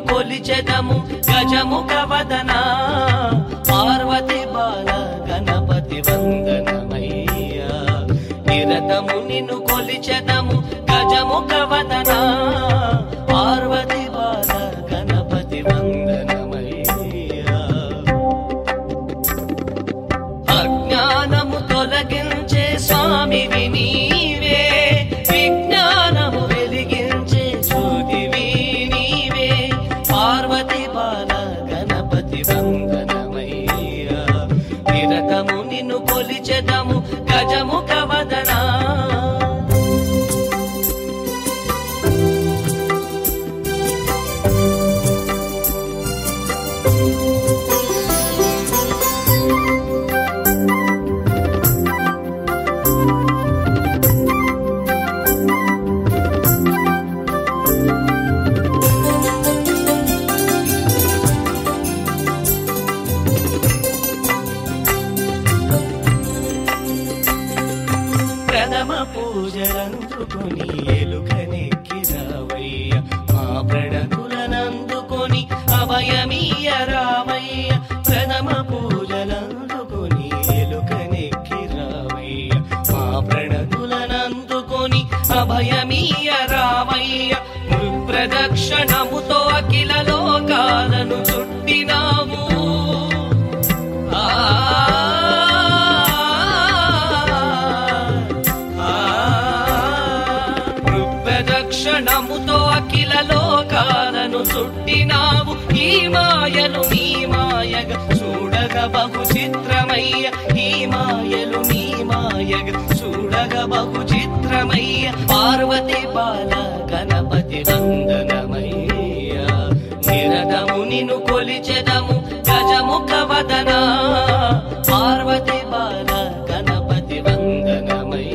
కొలిచెదము గజముఖ వదన పార్వతి బాల గణపతి వందనమయ్యా నిరతము నిన్ను కొలిచెదము గజముఖ వదన పార్వతి బాల గణపతి వందనమయ్యా అజ్ఞానము తొలగించే స్వామివి నీవే విజ్ఞానము వెలిగించే జ్యోతివి నీవే పార్వతి బాల గణపతి వందనమయ్యా నిరతము నిన్ను కొలిచెదము గజముఖ వదన ప్రథమ పూజలందుకొని ఎలుకనెక్కి రావయ్య మా ప్రణతులనందుకొని అభయమీయ రావయ్య ప్రథమ పూజలందుకొని ఎలుకనెక్కి రావయ్య మా ప్రణతులనందుకొని అభయమీయ రావయ్య ప్రదక్షిణముతో అఖిల లోకాలను చుట్టినాము ప్రదక్షిణముతో అఖిల లోకాలను చుట్టినావు ఈ మాయలు నీ మాయగ చూడగ బహు చిత్రమయ్య ఈ మాయలు నీ మాయగ చూడగ బహు చిత్రమయ్య పార్వతి బాల గణపతి వందనమయ్య నిరతము నిన్ను కొలిచెదము గజముఖ వదన పార్వతి బాల గణపతి వందనమయ్య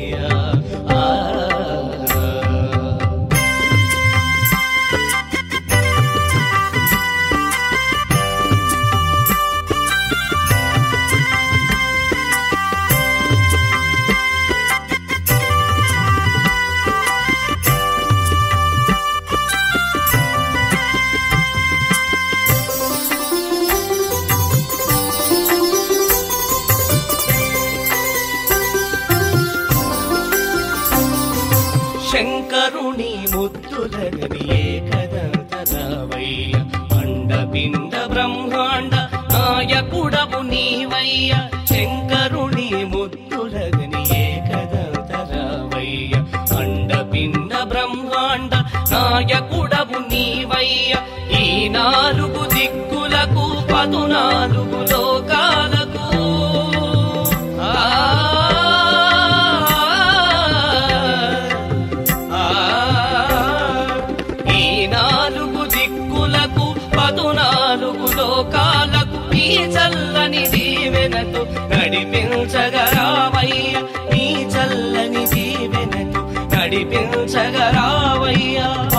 శంకరుని ముద్దులని ఏకదంతరావయ్య అండపిండ బ్రహ్మాండ నాయకుడవు నీవయ్య శంకరుని ముద్దులని ఏకదంతరావయ్య అండపిండ బ్రహ్మాండ నాయకుడవు నీవయ్య ఈ నాలుగు దిక్కులకు 14 లోకాలకు లోకాలకు నీ చల్లని దీవెనతో నడిపించగరావయ్య నీ చల్లని దీవెనతో నడిపించగరావయ్య